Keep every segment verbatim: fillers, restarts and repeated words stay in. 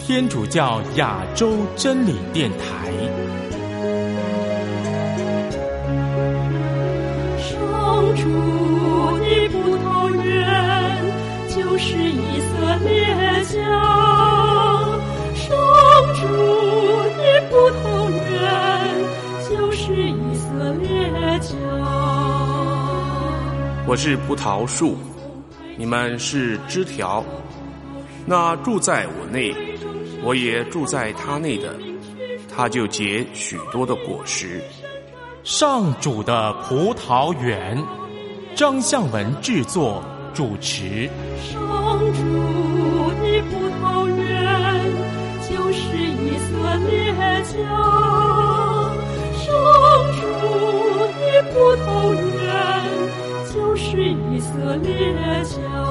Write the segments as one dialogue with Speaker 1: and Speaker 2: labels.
Speaker 1: 天主教亚洲真理电台。
Speaker 2: 上主的葡萄园就是以色列家，上主的葡萄园就是以色列家。
Speaker 3: 我是葡萄树，你们是枝条。那住在我内，我也住在他内的，他就结许多的果实。
Speaker 1: 上主的葡萄园，张向文制作主持。
Speaker 2: 上主的葡萄园就是以色列家，上主的葡萄园就是以色列家。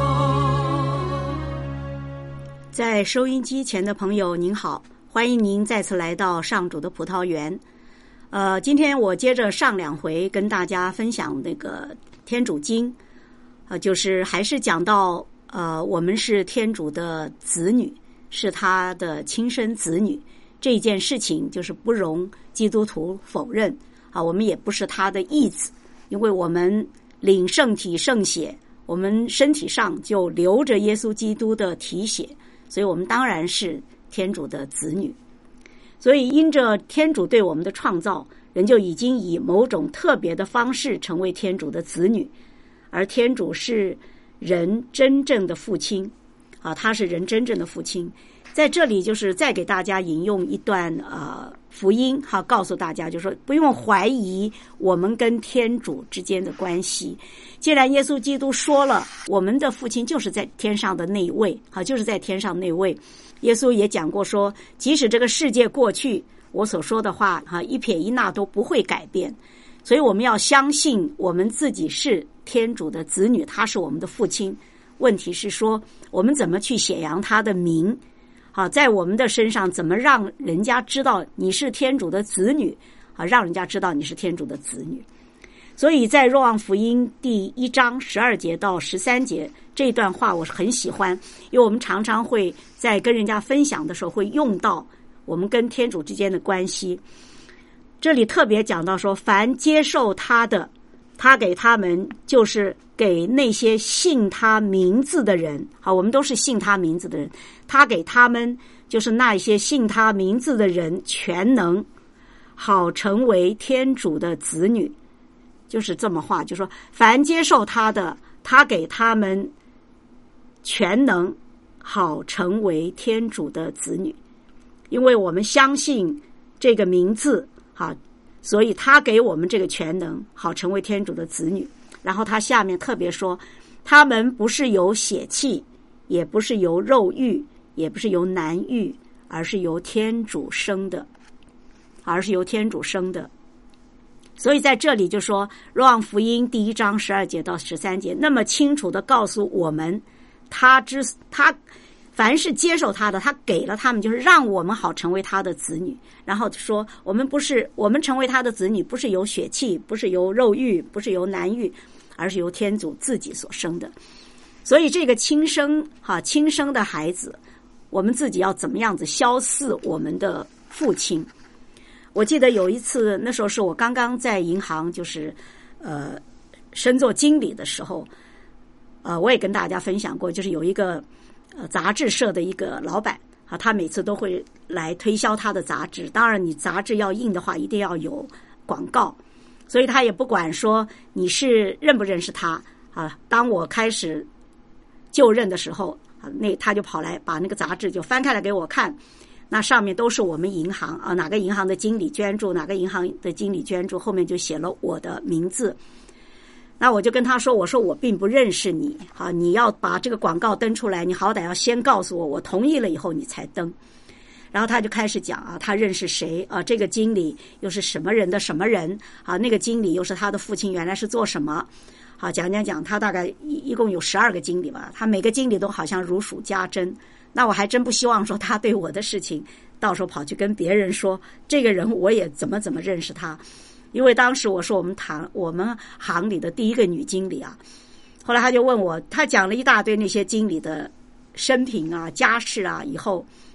Speaker 4: 在收音机前的朋友您好，欢迎您再次来到上主的葡萄园。呃，今天我接着上两回跟大家分享那个天主经，呃，就是还是讲到呃，我们是天主的子女，是他的亲生子女这一件事情，就是不容基督徒否认啊，我们也不是他的义子，因为我们领圣体圣血，我们身体上就流着耶稣基督的体血，所以我们当然是天主的子女。所以因着天主对我们的创造，人就已经以某种特别的方式成为天主的子女，而天主是人真正的父亲啊，他是人真正的父亲。在这里就是再给大家引用一段呃福音哈、啊，告诉大家就是说不用怀疑我们跟天主之间的关系。既然耶稣基督说了我们的父亲就是在天上的那一位啊，就是在天上那位。耶稣也讲过说，即使这个世界过去，我所说的话啊，一撇一捺都不会改变。所以我们要相信我们自己是天主的子女，他是我们的父亲。问题是说我们怎么去显扬他的名啊，在我们的身上怎么让人家知道你是天主的子女啊，让人家知道你是天主的子女。所以在若望福音第一章十二节到十三节这段话我是很喜欢，因为我们常常会在跟人家分享的时候会用到我们跟天主之间的关系。这里特别讲到说，凡接受他的，他给他们就是给那些信他名字的人，好，我们都是信他名字的人，他给他们就是那些信他名字的人全能，好成为天主的子女。就是这么话，就说凡接受他的，他给他们全能，好成为天主的子女。因为我们相信这个名字，好，所以他给我们这个全能，好成为天主的子女。然后他下面特别说，他们不是由血气，也不是由肉欲，也不是由男欲，而是由天主生的，而是由天主生的。所以在这里就说若望福音第一章十二节到十三节，那么清楚地告诉我们，他之他凡是接受他的，他给了他们，就是让我们好成为他的子女。然后说我们不是我们成为他的子女，不是由血气，不是由肉欲，不是由男欲，而是由天主自己所生的。所以这个亲生哈亲生的孩子，我们自己要怎么样子消似我们的父亲。我记得有一次，那时候是我刚刚在银行就是呃升做经理的时候，呃我也跟大家分享过，就是有一个呃杂志社的一个老板啊，他每次都会来推销他的杂志，当然你杂志要印的话一定要有广告，所以他也不管说你是认不认识他啊。当我开始就任的时候啊，那他就跑来把那个杂志就翻开来给我看，那上面都是我们银行啊，哪个银行的经理捐助，哪个银行的经理捐助，后面就写了我的名字。那我就跟他说，我说我并不认识你啊，你要把这个广告登出来，你好歹要先告诉我，我同意了以后你才登。然后他就开始讲啊，他认识谁啊，这个经理又是什么人的什么人啊，那个经理又是他的父亲原来是做什么。好，讲讲讲，他大概一一共有十二个经理吧，他每个经理都好像如数家珍。那我还真不希望说他对我的事情到时候跑去跟别人说这个人我也怎么怎么认识他。因为当时我是我们行我们行里的第一个女经理啊，后来他就问我，他讲了一大堆那些经理的生平啊家事啊，以后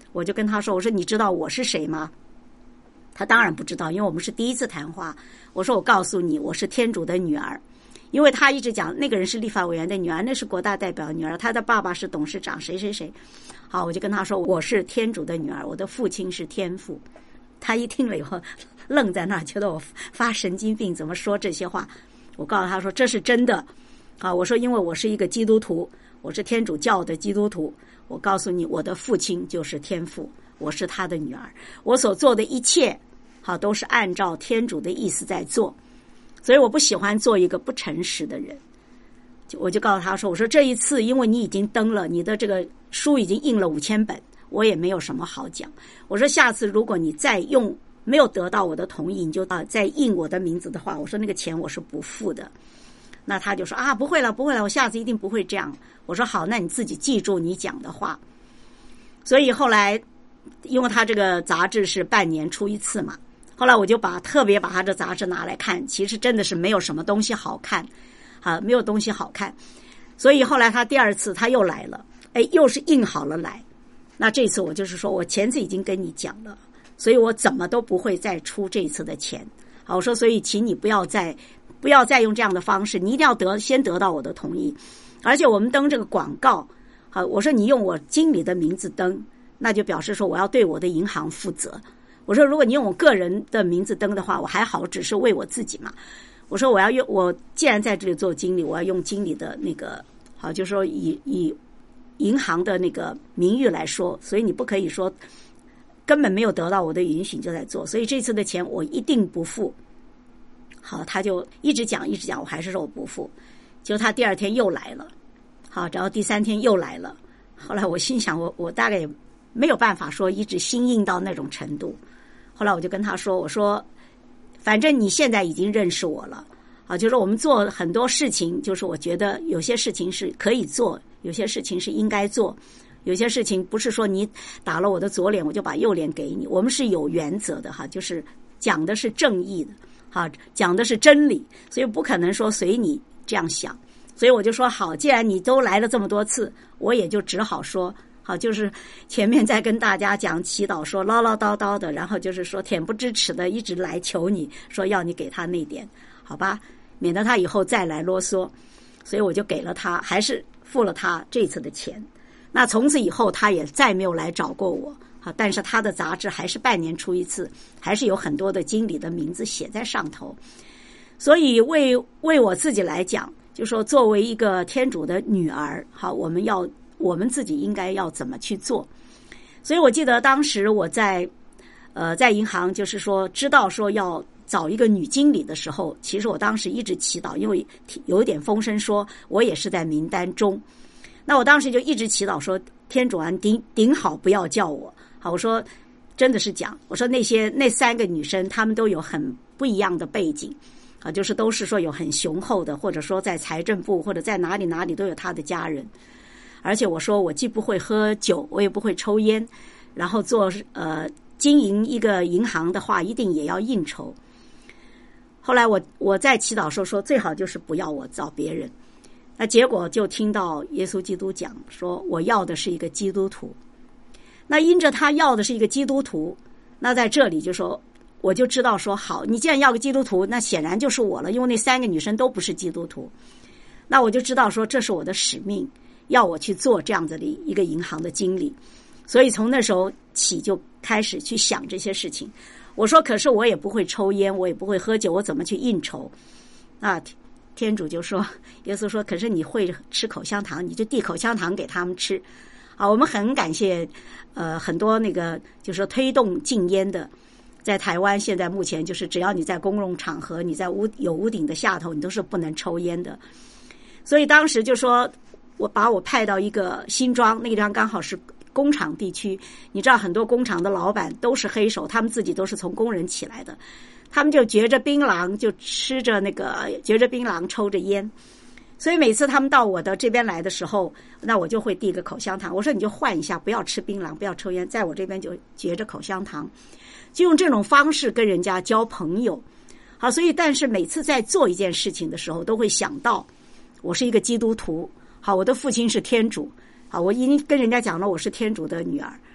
Speaker 4: 我就跟他说，我说你知道我是谁吗？他当然不知道，因为我们是第一次谈话。我说我告诉你，我是天主的女儿。因为他一直讲那个人是立法委员的女儿，那是国大代表的女儿，他的爸爸是董事长谁谁谁。好，我就跟他说我是天主的女儿，我的父亲是天父。他一听了以后愣在那儿，觉得我发神经病，怎么说这些话。我告诉他说这是真的啊，我说因为我是一个基督徒，我是天主教的基督徒，我告诉你我的父亲就是天父，我是他的女儿，我所做的一切好都是按照天主的意思在做，所以我不喜欢做一个不诚实的人。我就告诉他说，我说这一次因为你已经登了，你的这个书已经印了五千本，我也没有什么好讲。我说下次如果你再用没有得到我的同意，你就啊再印我的名字的话，我说那个钱我是不付的。那他就说啊不会了不会了，我下次一定不会这样。我说好，那你自己记住你讲的话。所以后来因为他这个杂志是半年出一次嘛，后来我就把特别把他的杂志拿来看，其实真的是没有什么东西好看啊，没有东西好看。所以后来他第二次他又来了，哎，又是印好了来。那这次我就是说我前次已经跟你讲了，所以我怎么都不会再出这一次的钱。好，我说所以请你不要再不要再用这样的方式，你一定要得先得到我的同意。而且我们登这个广告，好，我说你用我经理的名字登，那就表示说我要对我的银行负责。我说如果你用我个人的名字登的话，我还好，只是为我自己嘛。我说我要用，我既然在这里做经理，我要用经理的那个，好，就是说以以银行的那个名誉来说，所以你不可以说根本没有得到我的允许就在做，所以这次的钱我一定不付。好，他就一直讲一直讲，我还是说我不付。结果他第二天又来了，好，然后第三天又来了。后来我心想，我我大概也没有办法说一直心硬到那种程度。后来我就跟他说，我说反正你现在已经认识我了啊，就是我们做很多事情，就是我觉得有些事情是可以做，有些事情是应该做，有些事情不是说你打了我的左脸我就把右脸给你，我们是有原则的哈，就是讲的是正义的哈，讲的是真理，所以不可能说随你这样想。所以我就说好，既然你都来了这么多次，我也就只好说好，就是前面在跟大家讲祈祷说唠唠叨叨的，然后就是说恬不知耻的一直来求你说要你给他那点，好吧，免得他以后再来啰嗦。所以我就给了他，还是付了他这次的钱。那从此以后他也再没有来找过我，好，但是他的杂志还是半年出一次，还是有很多的经理的名字写在上头。所以为为我自己来讲，就说作为一个天主的女儿，好，我们要我们自己应该要怎么去做。所以我记得当时我在呃在银行，就是说知道说要找一个女经理的时候，其实我当时一直祈祷，因为有一点风声说我也是在名单中。那我当时就一直祈祷说，天主啊，顶顶好不要叫我。好，我说真的是讲，我说那些那三个女生她们都有很不一样的背景啊，就是都是说有很雄厚的，或者说在财政部或者在哪里哪里都有她的家人。而且我说我既不会喝酒，我也不会抽烟，然后做呃经营一个银行的话，一定也要应酬。后来我我在祈祷说说最好就是不要我找别人。那结果就听到耶稣基督讲说，我要的是一个基督徒。那因着他要的是一个基督徒，那在这里就说我就知道说好，你既然要个基督徒，那显然就是我了，因为那三个女生都不是基督徒。那我就知道说这是我的使命，要我去做这样子的一个银行的经理。所以从那时候起就开始去想这些事情。我说可是我也不会抽烟，我也不会喝酒，我怎么去应酬啊？天主就说，耶稣说，可是你会吃口香糖，你就递口香糖给他们吃啊。我们很感谢呃很多那个就是说推动禁烟的，在台湾现在目前就是只要你在公共场合，你在屋有屋顶的下头，你都是不能抽烟的。所以当时就说我把我派到一个新庄，那个地方刚好是工厂地区，你知道很多工厂的老板都是黑手，他们自己都是从工人起来的，他们就嚼着槟榔，就吃着那个嚼着槟榔，抽着烟。所以每次他们到我的这边来的时候，那我就会递个口香糖，我说你就换一下，不要吃槟榔，不要抽烟，在我这边就嚼着口香糖，就用这种方式跟人家交朋友。好，所以但是每次在做一件事情的时候，都会想到我是一个基督徒，好，我的父亲是天主，好，我已经跟人家讲了我是天主的女儿。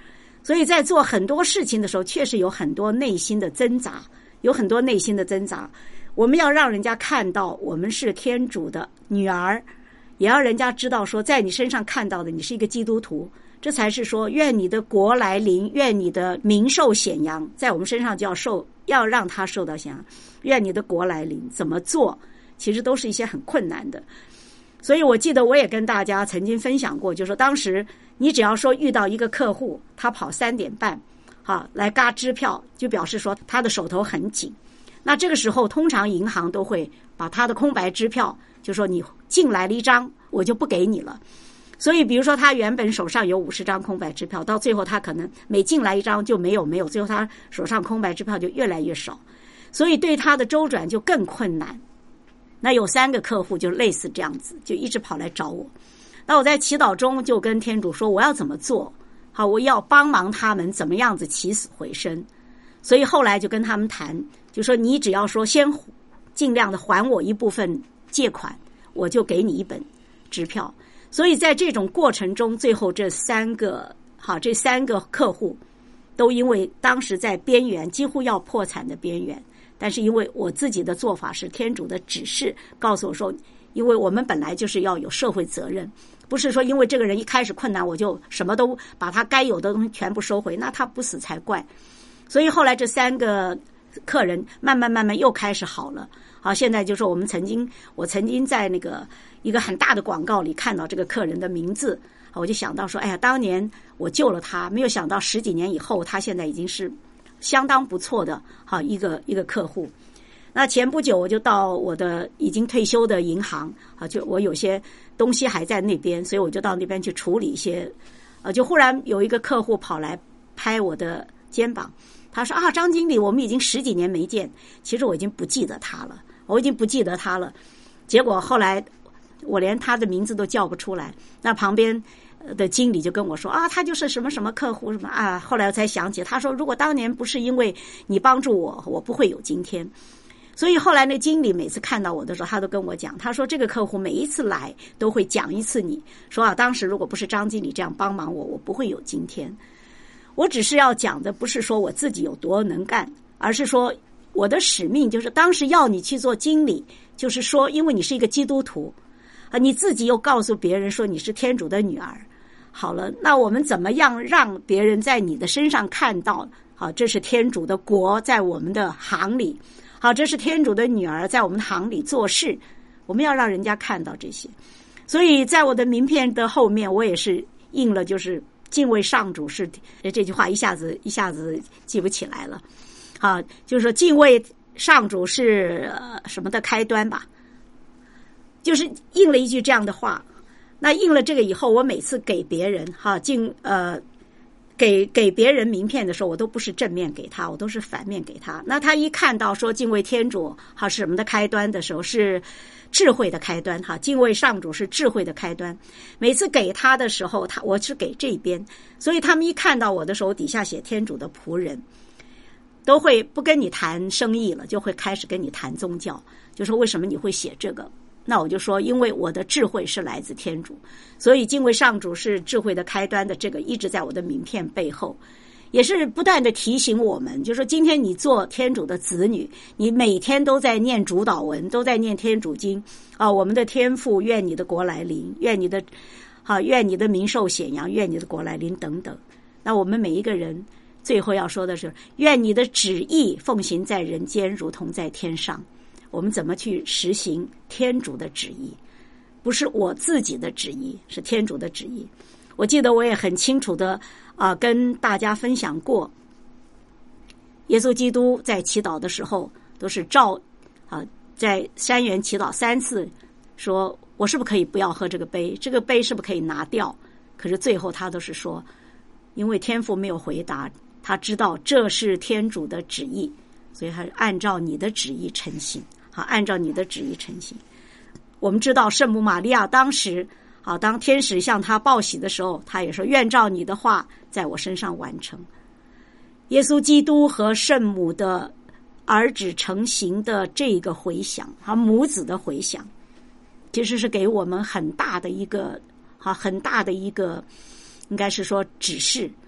Speaker 4: 所以在做很多事情的时候，确实有很多内心的挣扎，有很多内心的挣扎。我们要让人家看到我们是天主的女儿，也要人家知道说，在你身上看到的你是一个基督徒，这才是说愿你的国来临，愿你的名受显扬，在我们身上就要受，要让他受到显扬。愿你的国来临，怎么做其实都是一些很困难的。所以我记得我也跟大家曾经分享过，就是说当时你只要说遇到一个客户，他跑三点半好来嘎支票，就表示说他的手头很紧。那这个时候通常银行都会把他的空白支票，就说你进来了一张我就不给你了。所以比如说他原本手上有五十张空白支票，到最后他可能每进来一张就没有没有，最后他手上空白支票就越来越少，所以对他的周转就更困难。那有三个客户就类似这样子，就一直跑来找我。那我在祈祷中就跟天主说我要怎么做，好，我要帮忙他们怎么样子起死回生。所以后来就跟他们谈，就说你只要说先尽量的还我一部分借款，我就给你一本支票。所以在这种过程中，最后这三个好这三个客户都因为当时在边缘，几乎要破产的边缘，但是因为我自己的做法是天主的指示告诉我说，因为我们本来就是要有社会责任，不是说因为这个人一开始困难我就什么都把他该有的东西全部收回，那他不死才怪。所以后来这三个客人慢慢慢慢又开始好了。好，现在就是我们曾经我曾经在那个一个很大的广告里看到这个客人的名字，我就想到说，哎呀，当年我救了他，没有想到十几年以后他现在已经是相当不错的好一个一个客户。那前不久我就到我的已经退休的银行啊，就我有些东西还在那边，所以我就到那边去处理一些，呃，就忽然有一个客户跑来拍我的肩膀，他说啊，张经理，我们已经十几年没见，其实我已经不记得他了，我已经不记得他了。结果后来我连他的名字都叫不出来，那旁边的经理就跟我说啊，他就是什么什么客户什么啊。后来我才想起，他说如果当年不是因为你帮助我，我不会有今天。所以后来那经理每次看到我的时候，他都跟我讲，他说这个客户每一次来都会讲一次你，说啊，当时如果不是张经理这样帮忙我，我不会有今天。我只是要讲的不是说我自己有多能干，而是说我的使命就是当时要你去做经理，就是说因为你是一个基督徒啊，你自己又告诉别人说你是天主的女儿。好了，那我们怎么样让别人在你的身上看到，好，这是天主的国在我们的行里，好，这是天主的女儿在我们行里做事，我们要让人家看到这些。所以在我的名片的后面我也是印了，就是敬畏上主是这句话，一下子一下子记不起来了。好，就是说敬畏上主是、呃、什么的开端吧，就是印了一句这样的话。那印了这个以后，我每次给别人哈敬呃给给别人名片的时候，我都不是正面给他，我都是反面给他。那他一看到说敬畏天主哈是什么的开端的时候，是智慧的开端哈，敬畏上主是智慧的开端。每次给他的时候，他我是给这边，所以他们一看到我的时候，底下写天主的仆人，都会不跟你谈生意了，就会开始跟你谈宗教，就说为什么你会写这个？那我就说，因为我的智慧是来自天主，所以敬畏上主是智慧的开端的这个一直在我的名片背后，也是不断的提醒我们，就是说今天你做天主的子女，你每天都在念主祷文，都在念天主经啊，我们的天父，愿你的国来临，愿你的啊，愿你的名受显扬，愿你的国来临等等。那我们每一个人最后要说的是，愿你的旨意奉行在人间，如同在天上。我们怎么去实行天主的旨意？不是我自己的旨意，是天主的旨意。我记得我也很清楚的啊、呃，跟大家分享过，耶稣基督在祈祷的时候都是照啊、呃，在山园祈祷三次，说我是不是可以不要喝这个杯？这个杯是不是可以拿掉？可是最后他都是说，因为天父没有回答，他知道这是天主的旨意，所以他按照你的旨意成行。好，按照你的旨意成行。我们知道圣母玛利亚当时好，当天使向她报喜的时候，她也说愿照你的话在我身上完成。耶稣基督和圣母的儿子成行的这个回响，啊，母子的回响，其实是给我们很大的一个啊，很大的一个应该是说指示。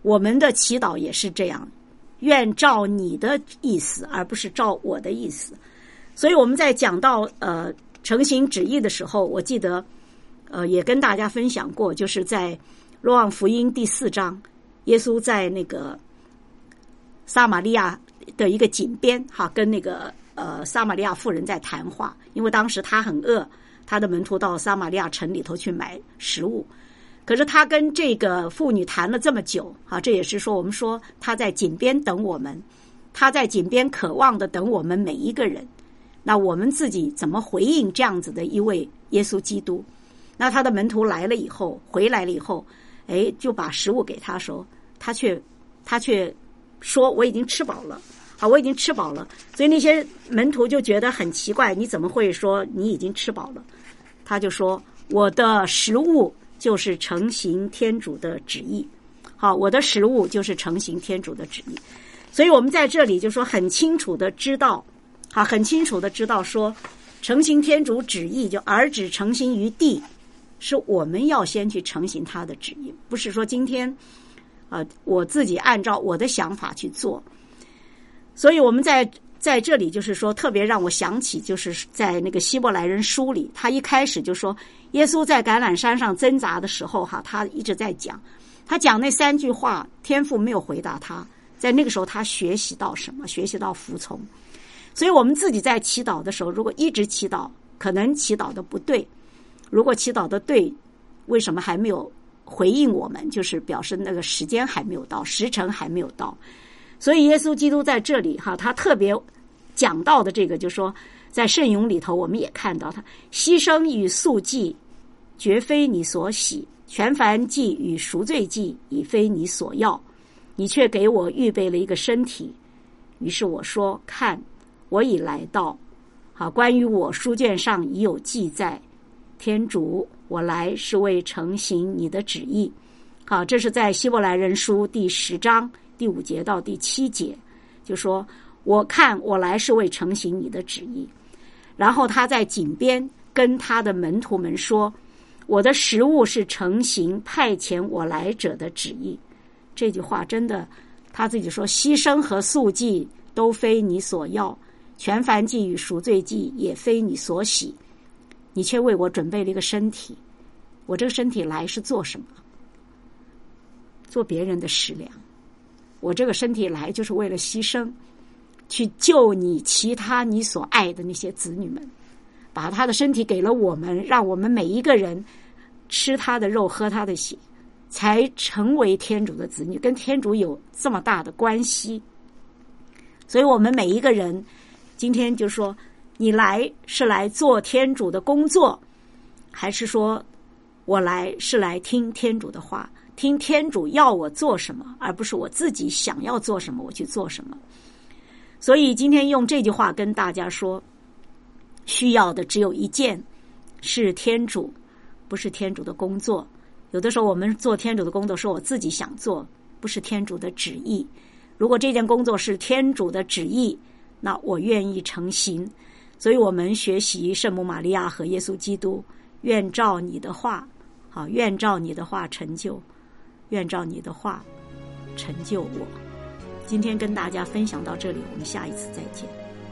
Speaker 4: 我们的祈祷也是这样，愿照你的意思，而不是照我的意思。所以我们在讲到呃承行旨意的时候，我记得呃也跟大家分享过，就是在若望福音第四章，耶稣在那个撒玛利亚的一个井边哈，跟那个呃撒玛利亚妇人在谈话，因为当时他很饿，他的门徒到撒玛利亚城里头去买食物，可是他跟这个妇女谈了这么久啊，这也是说我们说他在井边等我们，他在井边渴望的等我们每一个人。那我们自己怎么回应这样子的一位耶稣基督？那他的门徒来了以后，回来了以后，哎，就把食物给他说，他却他却说我已经吃饱了啊，我已经吃饱了。所以那些门徒就觉得很奇怪，你怎么会说你已经吃饱了？他就说我的食物就是承行天主的旨意。好，我的食物就是承行天主的旨意。所以我们在这里就说很清楚的知道，好，很清楚的知道说承行天主旨意，就儿子承行于地，是我们要先去承行他的旨意，不是说今天呃我自己按照我的想法去做。所以我们在在这里就是说特别让我想起，就是在那个希伯来人书里，他一开始就说耶稣在橄榄山上挣扎的时候哈，他一直在讲，他讲那三句话，天父没有回答他，在那个时候他学习到什么？学习到服从。所以我们自己在祈祷的时候，如果一直祈祷，可能祈祷的不对，如果祈祷的对，为什么还没有回应我们？就是表示那个时间还没有到，时辰还没有到。所以耶稣基督在这里哈，他特别讲到的这个，就是说在圣咏里头我们也看到他牺牲与素祭绝非你所喜，全燔祭与赎罪祭已非你所要，你却给我预备了一个身体。于是我说，看，我已来到。好，关于我书卷上已有记载，天主，我来是为承行你的旨意。好，这是在希伯来人书第十章第五节到第七节，就说我看我来是为承行你的旨意。然后他在井边跟他的门徒们说，我的食物是承行派遣我来者的旨意。这句话真的，他自己说，牺牲和素祭都非你所要，全燔祭与赎罪祭也非你所喜，你却为我准备了一个身体。我这个身体来是做什么？做别人的食粮。我这个身体来就是为了牺牲，去救你其他你所爱的那些子女们，把他的身体给了我们，让我们每一个人吃他的肉喝他的血，才成为天主的子女，跟天主有这么大的关系。所以我们每一个人今天就说，你来是来做天主的工作，还是说我来是来听天主的话，听天主要我做什么，而不是我自己想要做什么我去做什么。所以今天用这句话跟大家说，需要的只有一件，是天主，不是天主的工作。有的时候我们做天主的工作说我自己想做，不是天主的旨意。如果这件工作是天主的旨意，那我愿意承行。所以我们学习圣母玛利亚和耶稣基督，愿照你的话，好，愿照你的话成就，愿照你的话成就我。今天跟大家分享到这里，我们下一次再见。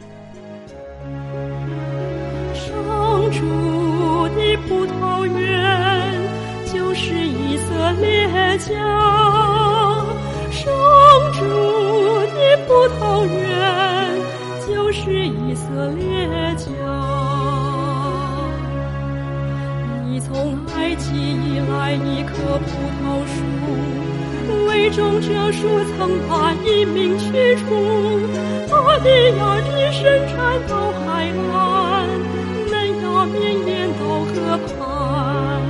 Speaker 2: 上主的葡萄园就是以色列家，上主的葡萄园就是以色列家。你从埃及以来一棵葡萄树，为种这树曾把一名驱除，把利亚的伸展到海岸，嫩芽绵延到河畔。